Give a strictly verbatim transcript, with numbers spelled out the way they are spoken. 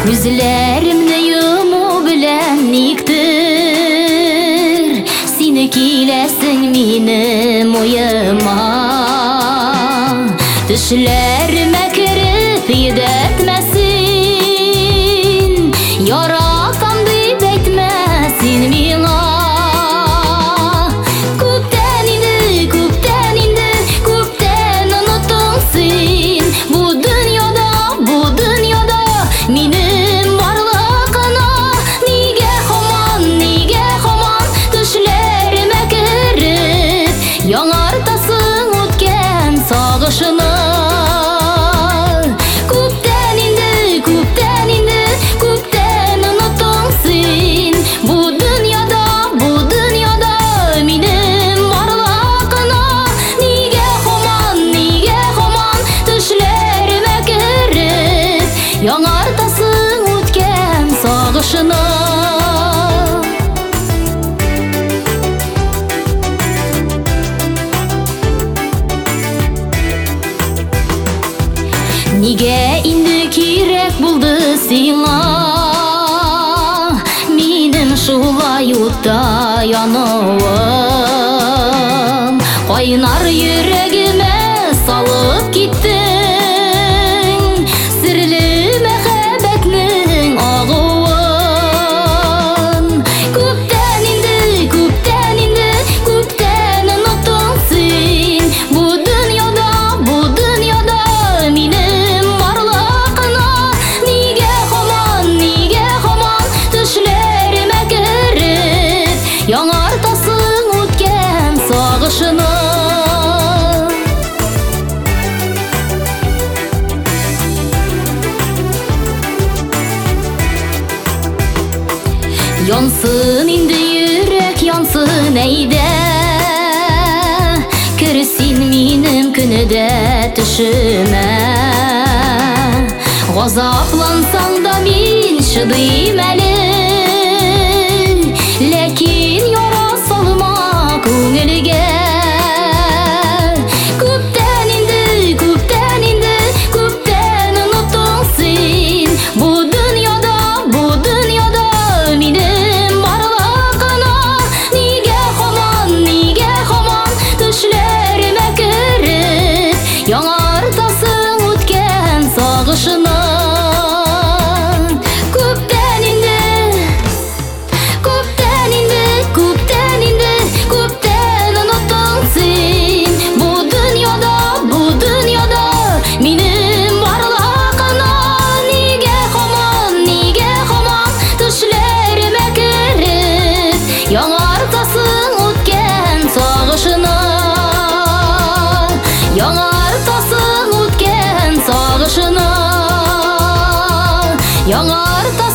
Күзләремне йому белән никтер сине киләсең минем уема. Төшләремә кереп йөдәтмәсин, яратам дип әйтмә син миңа. Күптән инде, күптән инде, күптән оныттың син бу дөньяда, бу дөньяда минем барлыкны. Нигә һаман, нигә һаман төшләремә кереп яңартасың үткән сагышны. Күптән инде, күптән инде, күптән оныттың син бу дөньяда, бу дөньяда минем барлыкны. Нигә һаман, нигә һаман төшләремә кереп яңартасың үткән сагышны. Нигә инде кирәк булды сиңа минем шулай утта януым? Кайнар йөрәгемә салып киттең серле мәхәббәтнең агуын. Күптән инде, күптән инде, күптән оныттың син бу дөньяда, бу дөньяда минем барлыкны. Нигә һаман, нигә һаман төшләремә кереп яңартасың үткән сагышны. Янсын инде йөрәк, янсын әйдә, кер син минем көнедә төшемә. Газаплансаң да мин чыдыйм әле, ләкин яра салма күңелгә. Күптән инде, күптән инде, күптән оныттың син бу дөньяда, бу дөньяда минем барлыкны. Нигә һаман, нигә һаман төшләремә кереп яңартасың үткән сагышны. Күптән инде, күптән инде, күптән инде, күптән оныттың син бу дөньяда, бу дөньяда минем барлыкны. Нигә һаман, нигә һаман төшләремә кереп яңартасың үткән сагышны. Яңартасың үткән сагышны. Яңартасың